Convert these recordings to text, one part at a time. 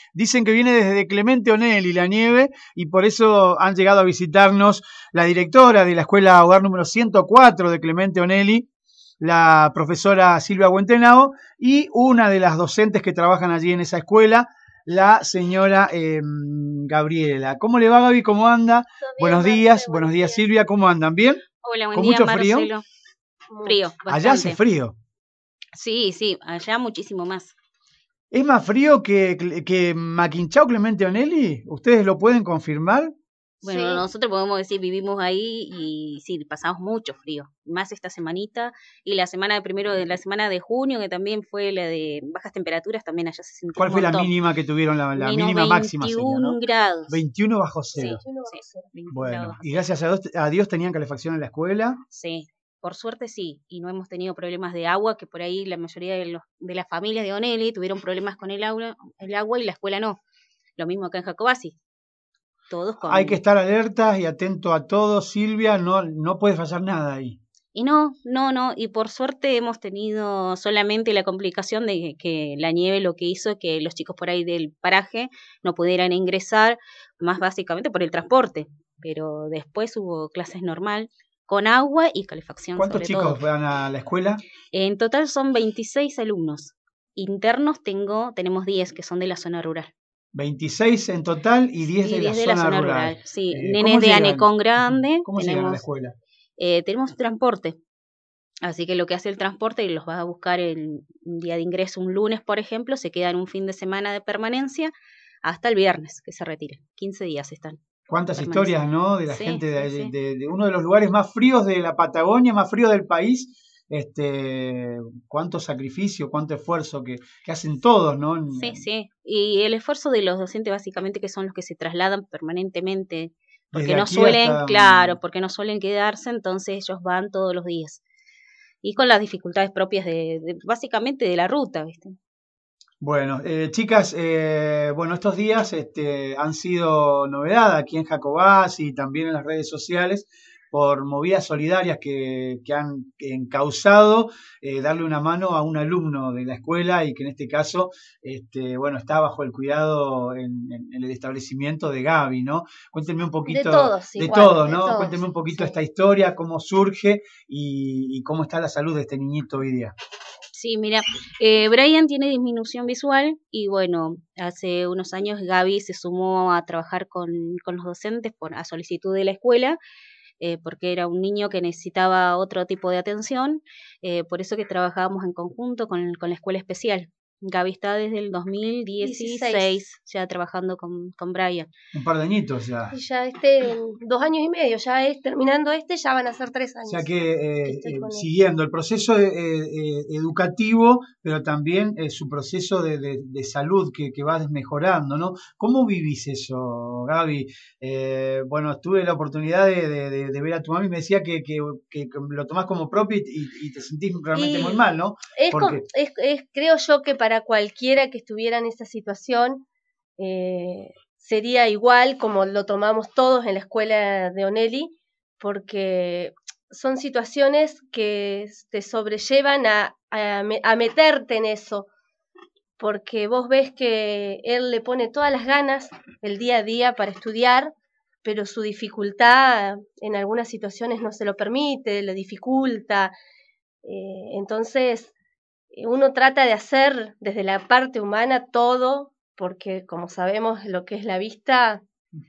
Dicen que viene desde Clemente Onelli la nieve y por eso han llegado a visitarnos la directora de la Escuela Hogar número 104 de Clemente Onelli, la profesora Silvia Buentenao, y una de las docentes que trabajan allí en esa escuela, la señora Gabriela. ¿Cómo le va, Gaby? ¿Cómo anda? Bien, Buenos días, Silvia. ¿Cómo andan? ¿Bien? Hola, buen ¿Con día, mucho frío? Marcelo. Frío, bastante. Allá hace frío. Sí, allá muchísimo más. ¿Es más frío que Maquinchao, Clemente Onelli? ¿Ustedes lo pueden confirmar? Bueno, sí. Nosotros podemos decir, vivimos ahí y sí, pasamos mucho frío. Más esta semanita y la semana la semana de junio, que también fue la de bajas temperaturas, también allá se sintió ¿Cuál un fue montón. la mínima que tuvieron? La mínima máxima sería, ¿no? 21 grados. 21 bajo cero. Sí, 21 bueno, grados bajo y gracias a Dios tenían calefacción en la escuela. Sí, por suerte sí, y no hemos tenido problemas de agua, que por ahí la mayoría de las familias de Onelli tuvieron problemas con el agua y la escuela no. Lo mismo acá en Jacobasi. Todos con... Hay que estar alertas y atento a todo, Silvia, no puede fallar nada ahí. Y no, y por suerte hemos tenido solamente la complicación de que la nieve lo que hizo que los chicos por ahí del paraje no pudieran ingresar, más básicamente por el transporte, pero después hubo clases normal, con agua y calefacción. ¿Cuántos chicos van a la escuela? En total son 26 alumnos. Internos tenemos 10 que son de la zona rural. 26 en total y 10 de la zona rural. Sí, nenes de Anecón Grande. ¿Cómo llegan a la escuela? Tenemos transporte. Así que lo que hace el transporte, y los va a buscar un día de ingreso, un lunes, por ejemplo, se quedan un fin de semana de permanencia hasta el viernes que se retiran. 15 días están. Cuántas historias, ¿no? De la gente de uno de los lugares más fríos de la Patagonia, más frío del país. Cuánto sacrificio, cuánto esfuerzo que hacen todos, ¿no? Sí. Y el esfuerzo de los docentes, básicamente, que son los que se trasladan permanentemente, porque no suelen, porque no suelen quedarse, entonces ellos van todos los días. Y con las dificultades propias básicamente de la ruta, ¿viste? Bueno, chicas, estos días han sido novedad aquí en Jacobasi y también en las redes sociales por movidas solidarias que han encauzado darle una mano a un alumno de la escuela y que en este caso está bajo el cuidado en el establecimiento de Gaby, ¿no? Cuéntenme un poquito de todos, ¿no? Cuéntenme un poquito esta historia, cómo surge y cómo está la salud de este niñito hoy día. Sí, mira, Brian tiene disminución visual y bueno, hace unos años Gaby se sumó a trabajar con los docentes a solicitud de la escuela, porque era un niño que necesitaba otro tipo de atención, por eso que trabajábamos en conjunto con la escuela especial. Gaby está desde el 2016 ya trabajando con Brian. Un par de añitos ya. Y ya 2 años y medio, ya terminando ya van a ser 3 años. O sea que siguiendo el proceso educativo, pero también su proceso de salud que va mejorando, ¿no? ¿Cómo vivís eso, Gaby? Tuve la oportunidad de ver a tu mami y me decía que lo tomás como propio y te sentís realmente muy mal, ¿no? Creo yo que para cualquiera que estuviera en esa situación sería igual como lo tomamos todos en la escuela de Onelli, porque son situaciones que te sobrellevan a meterte en eso, porque vos ves que él le pone todas las ganas el día a día para estudiar, pero su dificultad en algunas situaciones no se lo permite, lo dificulta. Entonces uno trata de hacer desde la parte humana todo, porque como sabemos lo que es la vista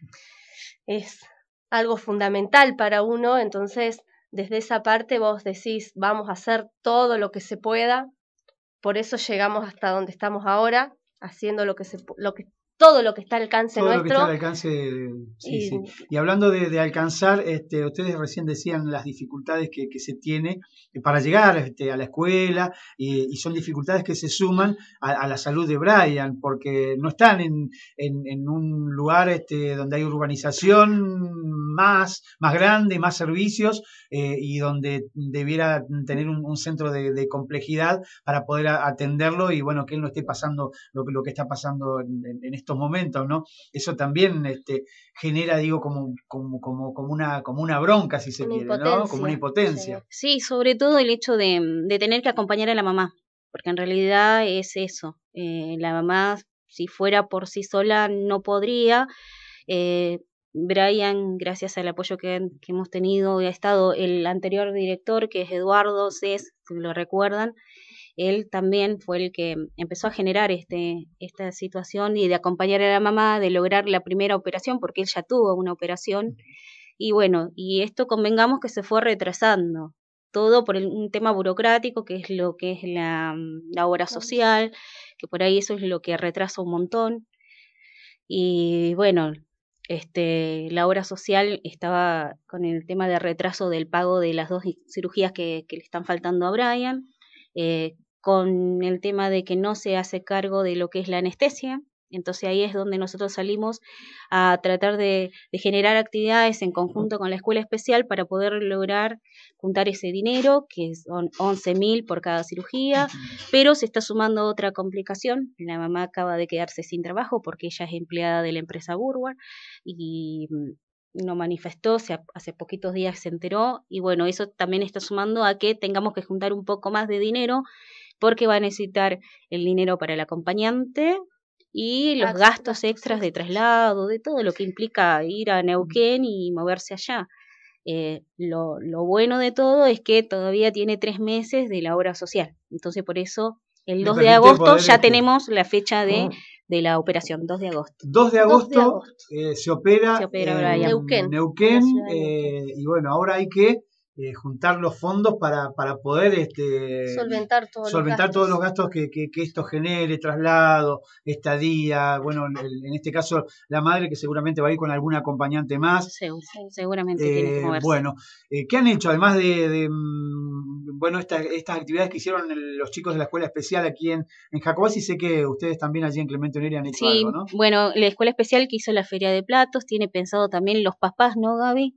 es algo fundamental para uno, entonces desde esa parte vos decís vamos a hacer todo lo que se pueda, por eso llegamos hasta donde estamos ahora, haciendo todo lo que está al alcance todo nuestro. Todo lo que está al alcance, sí. Y hablando de alcanzar, ustedes recién decían las dificultades que se tiene para llegar a la escuela y son dificultades que se suman a la salud de Brian, porque no están en un lugar donde hay urbanización más grande, más servicios y donde debiera tener un centro de complejidad para poder atenderlo y bueno, que él no esté pasando lo que está pasando en estos momentos, ¿no? Eso también genera, digo, como una bronca, si se quiere, ¿no? Como una impotencia. Sí, sobre todo el hecho de tener que acompañar a la mamá, porque en realidad es eso. La mamá si fuera por sí sola no podría. Brian, gracias al apoyo que hemos tenido, ha estado el anterior director, que es Eduardo Cés, si lo recuerdan, él también fue el que empezó a generar esta situación y de acompañar a la mamá, de lograr la primera operación, porque él ya tuvo una operación, y bueno, y esto convengamos que se fue retrasando, todo por un tema burocrático, que es lo que es la obra social, que por ahí eso es lo que retrasa un montón, y bueno, la obra social estaba con el tema de retraso del pago de las 2 cirugías que le están faltando a Brian, con el tema de que no se hace cargo de lo que es la anestesia. Entonces ahí es donde nosotros salimos a tratar de generar actividades en conjunto con la escuela especial para poder lograr juntar ese dinero, que son 11.000 por cada cirugía, pero se está sumando otra complicación. La mamá acaba de quedarse sin trabajo porque ella es empleada de la empresa Burward y no manifestó, hace poquitos días se enteró, y bueno, eso también está sumando a que tengamos que juntar un poco más de dinero porque va a necesitar el dinero para el acompañante y los gastos extras de traslado, de todo lo que implica ir a Neuquén y moverse allá. Lo bueno de todo es que todavía tiene 3 meses de la obra social, entonces por eso el 2 de agosto ya tenemos la fecha de la operación, 2 de agosto. 2 de agosto se opera en Neuquén, y bueno, ahora hay que juntar los fondos para poder solventar todos los gastos que esto genere, traslado, estadía, bueno, en este caso la madre que seguramente va a ir con algún acompañante más. Seguramente tiene que moverse. Bueno, ¿qué han hecho? Además de bueno, estas actividades que hicieron los chicos de la escuela especial aquí en Jacobasi, sé que ustedes también allí en Clemente Onelli han hecho algo, ¿no? Bueno, la escuela especial que hizo la feria de platos, tiene pensado también los papás, ¿no, Gaby?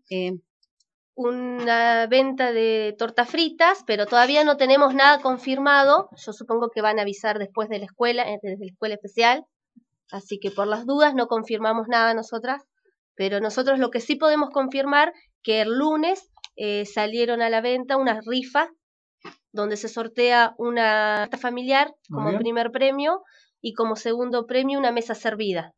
Una venta de tortas fritas, pero todavía no tenemos nada confirmado. Yo supongo que van a avisar después de la escuela, desde la escuela especial, así que por las dudas no confirmamos nada nosotras, pero nosotros lo que sí podemos confirmar que el lunes salieron a la venta unas rifas donde se sortea una tarta familiar como primer premio y como segundo premio una mesa servida.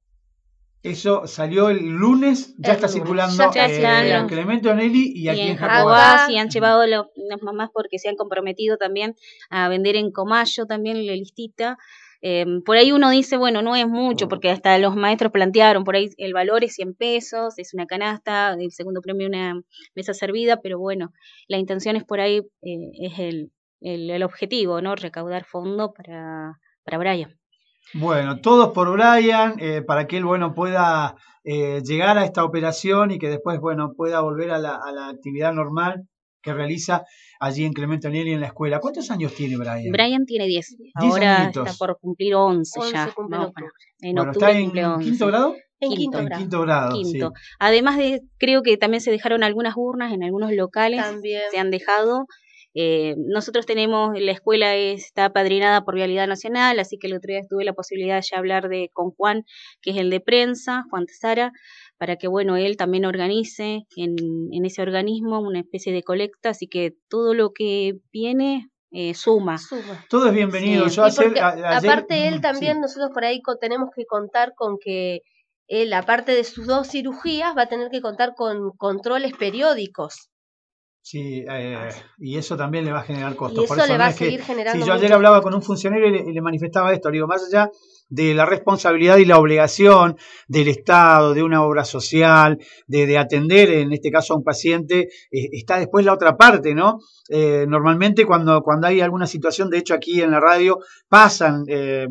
Eso salió el lunes, ya está circulando en Clemente Onelli y aquí en Jacobasi. Y han llevado las mamás porque se han comprometido también a vender en Comayo también la listita. Por ahí uno dice, bueno, no es mucho, porque hasta los maestros plantearon, por ahí el valor es 100 pesos, es una canasta, el segundo premio una mesa servida, pero bueno, la intención es por ahí, es el objetivo, ¿no? Recaudar fondos para Brian. Bueno, todos por Brian, para que él, bueno, pueda llegar a esta operación y que después, bueno, pueda volver a la actividad normal que realiza allí en Clemente Onelli en la escuela. ¿Cuántos años tiene Brian? Brian tiene 10. Ahora añitos. Está por cumplir 11 ya. En octubre ¿está cumple 11. ¿Quinto grado? En quinto grado. Sí. Además creo que también se dejaron algunas urnas en algunos locales. También. Se han dejado. Nosotros tenemos, la escuela está apadrinada por Vialidad Nacional, así que el otro día tuve la posibilidad de ya hablar con Juan, que es el de prensa, Juan Tesara, para que, bueno, él también organice en ese organismo una especie de colecta, así que todo lo que viene suma. Todo es bienvenido. Sí. Aparte él también, nosotros por ahí tenemos que contar con que él, aparte de sus 2 cirugías, va a tener que contar con controles periódicos. Sí, y eso también le va a generar costos. Y eso por eso le va a seguir generando. Sí, yo ayer hablaba con un funcionario y le manifestaba esto. Digo, más allá de la responsabilidad y la obligación del Estado, de una obra social, de atender, en este caso, a un paciente, está después la otra parte, ¿no? Normalmente cuando hay alguna situación, de hecho aquí en la radio pasan de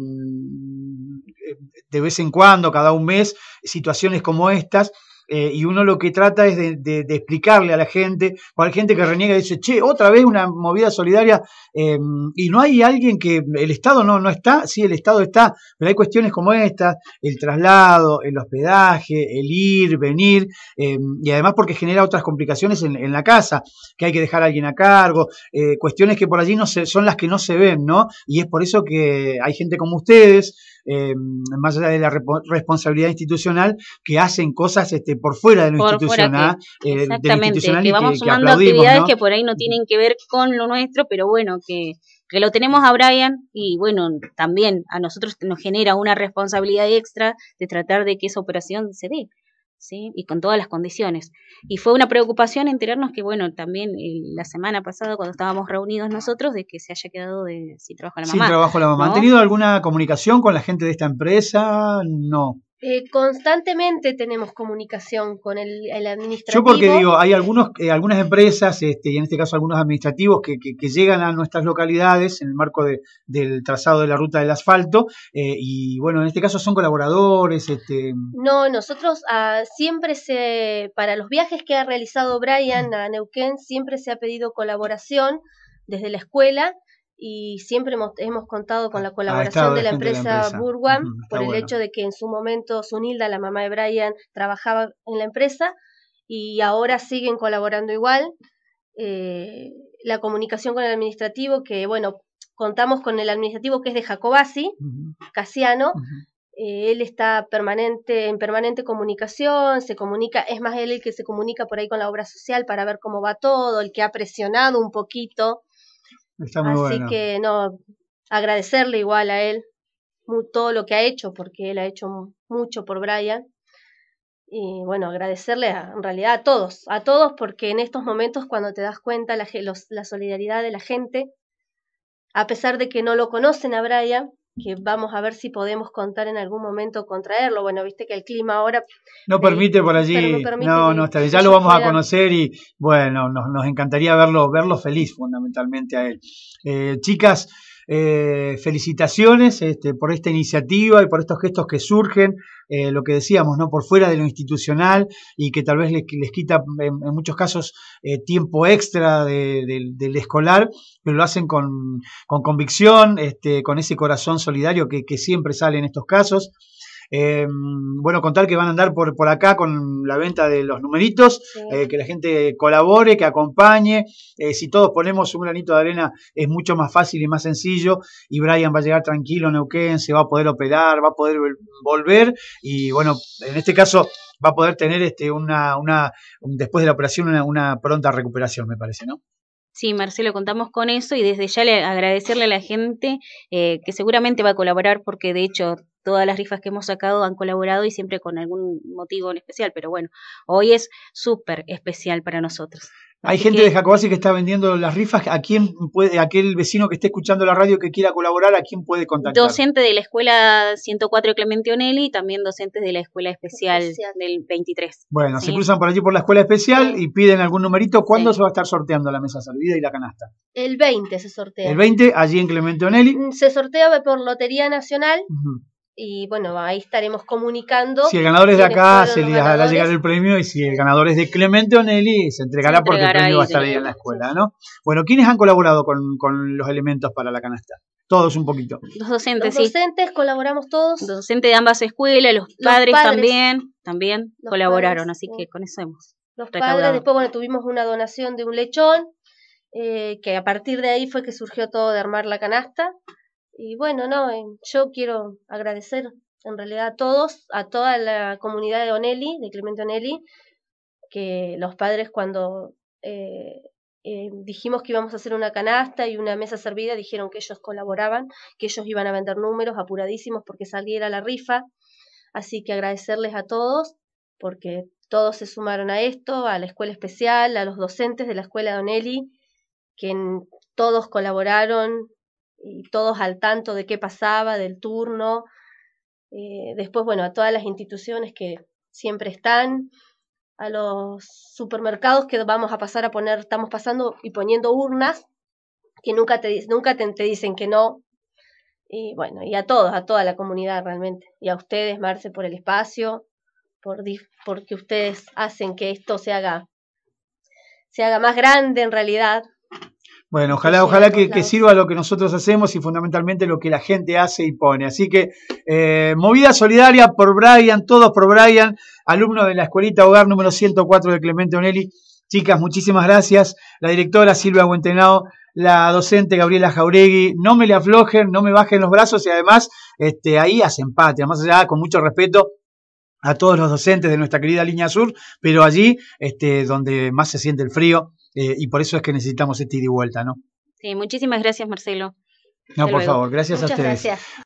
vez en cuando, cada un mes, situaciones como estas. Y uno lo que trata es de explicarle a la gente, o a la gente que reniega y dice, che, otra vez una movida solidaria, y no hay alguien que, el Estado no está, sí, el Estado está, pero hay cuestiones como estas, el traslado, el hospedaje, el ir, venir, y además porque genera otras complicaciones en la casa, que hay que dejar a alguien a cargo, cuestiones que por allí son las que no se ven, ¿no? Y es por eso que hay gente como ustedes, más allá de la responsabilidad institucional, que hacen cosas por fuera de lo institucional, exactamente, de lo que vamos sumando aplaudimos, actividades, ¿no? que por ahí no tienen que ver con lo nuestro, pero bueno, que que lo tenemos a Brian y bueno, también a nosotros nos genera una responsabilidad extra de tratar de que esa operación se dé, ¿sí? Y con todas las condiciones. Y fue una preocupación enterarnos que, bueno, también la semana pasada cuando estábamos reunidos nosotros, de que se haya quedado sin trabajo la mamá. Sin trabajo la mamá. ¿No? ¿Han tenido alguna comunicación con la gente de esta empresa? No. Constantemente tenemos comunicación con el administrativo. Yo porque digo, hay algunas empresas, y en este caso algunos administrativos que llegan a nuestras localidades en el marco del trazado de la ruta del asfalto, y bueno, en este caso son colaboradores. No, nosotros siempre para los viajes que ha realizado Brian a Neuquén, siempre se ha pedido colaboración desde la escuela. Y siempre hemos contado con la colaboración de la empresa Burgwan, por el hecho de que en su momento Zunilda, la mamá de Brian, trabajaba en la empresa y ahora siguen colaborando igual. La comunicación con el administrativo, que bueno, contamos con el administrativo que es de Jacobasi, Casiano. Él está en permanente comunicación, se comunica, es más él el que se comunica por ahí con la obra social para ver cómo va todo, el que ha presionado un poquito. Está muy Así bueno. que no, agradecerle igual a él todo lo que ha hecho, porque él ha hecho mucho por Brian. Y bueno, agradecerle en realidad a todos, porque en estos momentos cuando te das cuenta la solidaridad de la gente, a pesar de que no lo conocen a Brian, que vamos a ver si podemos contar en algún momento con traerlo. Bueno, viste que el clima ahora no permite por allí, no está bien, ya lo vamos a conocer y bueno, nos encantaría verlo feliz fundamentalmente a él. Chicas, felicitaciones por esta iniciativa y por estos gestos que surgen, lo que decíamos, ¿no? Por fuera de lo institucional y que tal vez les quita en muchos casos tiempo extra del escolar, pero lo hacen con convicción, con ese corazón solidario que siempre sale en estos casos. Bueno, contar que van a andar por acá con la venta de los numeritos, sí. Que la gente colabore, que acompañe, si todos ponemos un granito de arena es mucho más fácil y más sencillo, y Brian va a llegar tranquilo a Neuquén, se va a poder operar, va a poder volver, y bueno, en este caso va a poder tener después de la operación una pronta recuperación, me parece, ¿no? Sí, Marcelo, contamos con eso y desde ya agradecerle a la gente que seguramente va a colaborar porque de hecho todas las rifas que hemos sacado han colaborado y siempre con algún motivo en especial, pero bueno, hoy es súper especial para nosotros. Hay gente de Jacobasi que está vendiendo las rifas. ¿A quién puede, aquel vecino que esté escuchando la radio que quiera colaborar, a quién puede contactar? Docente de la Escuela 104 de Clemente Onelli y también docentes de la Escuela Especial del 23. Bueno, ¿sí? Se cruzan por allí por la Escuela Especial, sí. Y piden algún numerito. ¿Cuándo sí. se va a estar sorteando la mesa servida y la canasta? El 20 se sortea. El 20, allí en Clemente Onelli. Se sortea por Lotería Nacional. Y bueno, ahí estaremos comunicando. Si el ganador es de acá, se le hará llegar el premio, y si el ganador es de Clemente Onelli, se entregará porque el premio va a estar ahí en la escuela, ¿no? Bueno, ¿quiénes han colaborado con los elementos para la canasta? Todos un poquito. Los docentes, los docentes colaboramos todos. Los docentes de ambas escuelas, los padres también colaboraron, así que con eso hemos los padres, después bueno, tuvimos una donación de un lechón, que a partir de ahí fue que surgió todo de armar la canasta. Y bueno, yo quiero agradecer en realidad a todos, a toda la comunidad de Onelli, de Clemente Onelli, que los padres cuando dijimos que íbamos a hacer una canasta y una mesa servida, dijeron que ellos colaboraban, que ellos iban a vender números apuradísimos porque saliera la rifa. Así que agradecerles a todos, porque todos se sumaron a esto, a la escuela especial, a los docentes de la escuela de Onelli, que todos colaboraron, y todos al tanto de qué pasaba, del turno. Después, bueno, a todas las instituciones que siempre están, a los supermercados que vamos a pasar a poner, estamos pasando y poniendo urnas, que nunca te dicen que no. Y bueno, y a todos, a toda la comunidad realmente. Y a ustedes, Marce, por el espacio, porque ustedes hacen que esto se haga más grande en realidad. Bueno, ojalá que sirva lo que nosotros hacemos y fundamentalmente lo que la gente hace y pone. Así que movida solidaria por Brian, todos por Brian, alumno de la Escuelita Hogar número 104 de Clemente Onelli. Chicas, muchísimas gracias. La directora Silvia Huentenao, la docente Gabriela Jauregui, no me le aflojen, no me bajen los brazos y además ahí hacen patria, más allá, con mucho respeto a todos los docentes de nuestra querida Línea Sur, pero allí donde más se siente el frío. Y por eso es que necesitamos ida y vuelta, ¿no? Sí, muchísimas gracias, Marcelo. No, Hasta por luego. favor, gracias a Muchas ustedes. gracias.